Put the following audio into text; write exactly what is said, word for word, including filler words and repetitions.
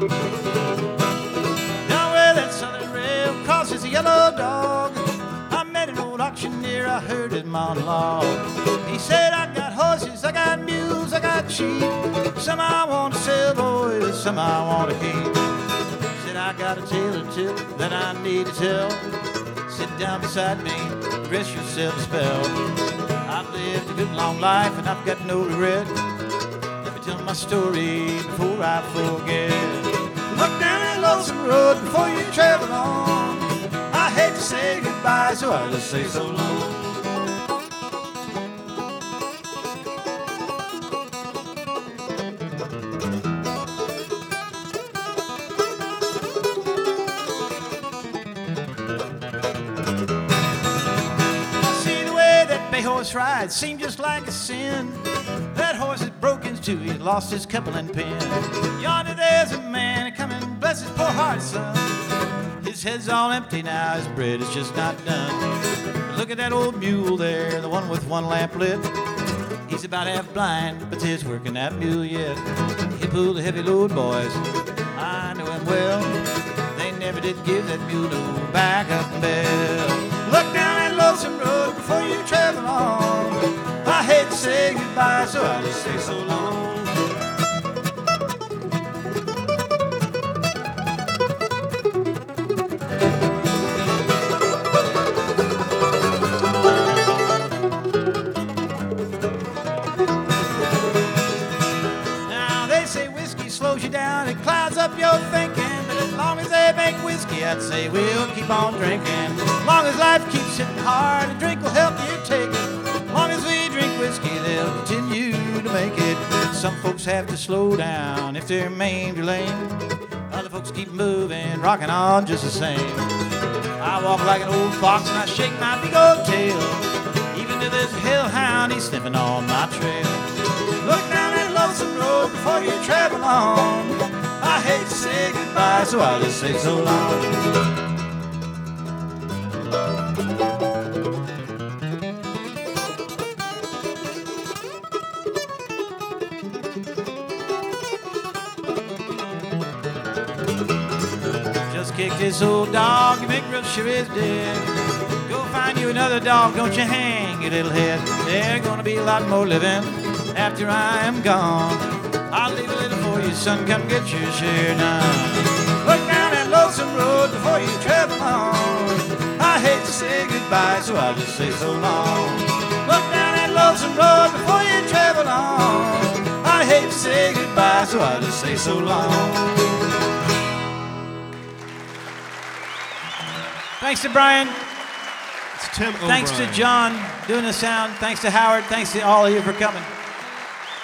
Down where that southern rail crosses a yellow dog, I met an old auctioneer, I heard his monologue. He said, I got horses, I got mules, I got sheep. Some I want to sell, boys, some I want to keep. He said, I got a tale or two that I need to tell. Sit down beside me, rest yourself a spell. I've lived a good long life and I've got no regret. Let me tell my story before I forget. Look down that lonesome road before you travel on. I hate to say goodbye, so I'll just say so long. Horse ride seemed just like a sin. That horse is broken too, he's lost his coupling pin. Yonder there's a man coming, bless his poor heart, son. His head's all empty now, his bread is just not done. Look at that old mule there, the one with one lamp lit. He's about half blind, but he's working that mule yet. He pulled a heavy load, boys, I know him well. They never did give that mule no back-up bell. Look down that lonesome road before you travel on. I hate to say goodbye, so I'll just say so long. Now they say whiskey slows you down, it clouds up your thinking. But as long as they make whiskey, I'd say we'll keep on drinking. As long as life keeps hitting hard, a drink will help you take it. As long as we drink whiskey, they'll continue to make it. Some folks have to slow down if they're maimed or lame. Other folks keep moving, rocking on just the same. I walk like an old fox and I shake my big old tail. Even to this hellhound, he's sniffing on my trail. Look down that lonesome road before you travel on. I hate to say goodbye, so I'll just say so long. Just kicked this old dog, you make real sure he's dead. Go find you another dog, don't you hang your little head. There's gonna be a lot more living after I am gone. I'll leave a little for you, son, come get your share now. Look down that lonesome road before you travel on. I hate to say goodbye, so I'll just say so long. Look down that lonesome road before you travel on. I hate to say goodbye, so I'll just say so long. Thanks to Brian. It's Tim O'Brien. Thanks to John doing the sound. Thanks to Howard. Thanks to all of you for coming.